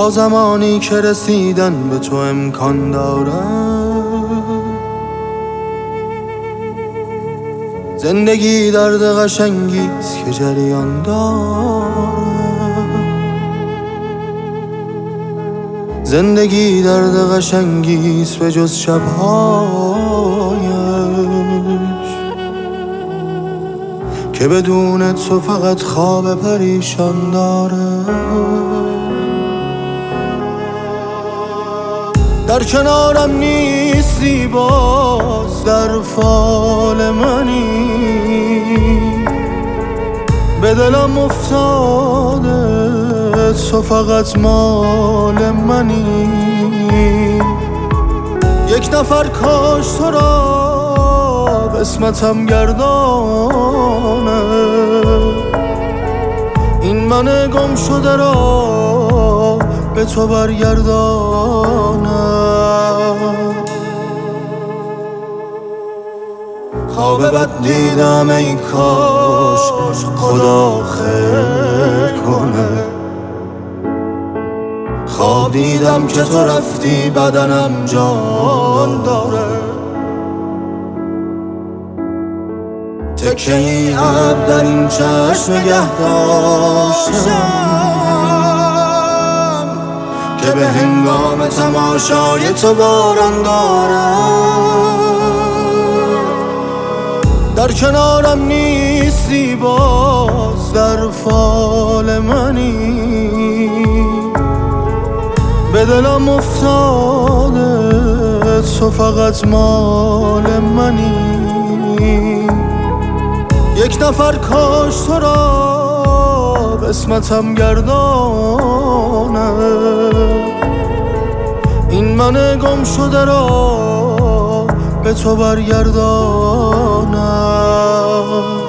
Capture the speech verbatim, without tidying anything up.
تا زمانی که رسیدن به تو امکان داره. زندگی درد قشنگیست که جریان داره. زندگی درد قشنگیست به جز شبهایش که بدون تو فقط خواب پریشان داره. در کنارم نیستی باز در فال منی، به دلم افتاده تو فقط مال منی. یک نفر کاش تو را قسمتم گردانه، این من گم شده را به تو برگردانه. خواب بد دیدم ای کاش خدا خیر کنه. خواب دیدم که تو رفتی بدنم جان داره. تکه ای اب در این چشم نگه داشتم که به هنگام تماشای تو باران دارم. در کنارم نیستی باز در فال منی، به دلم افتاده تو فقط مال منی. یک نفر کاش تو را قسمتم گردانه، این من گم شده را به تو برگردانم.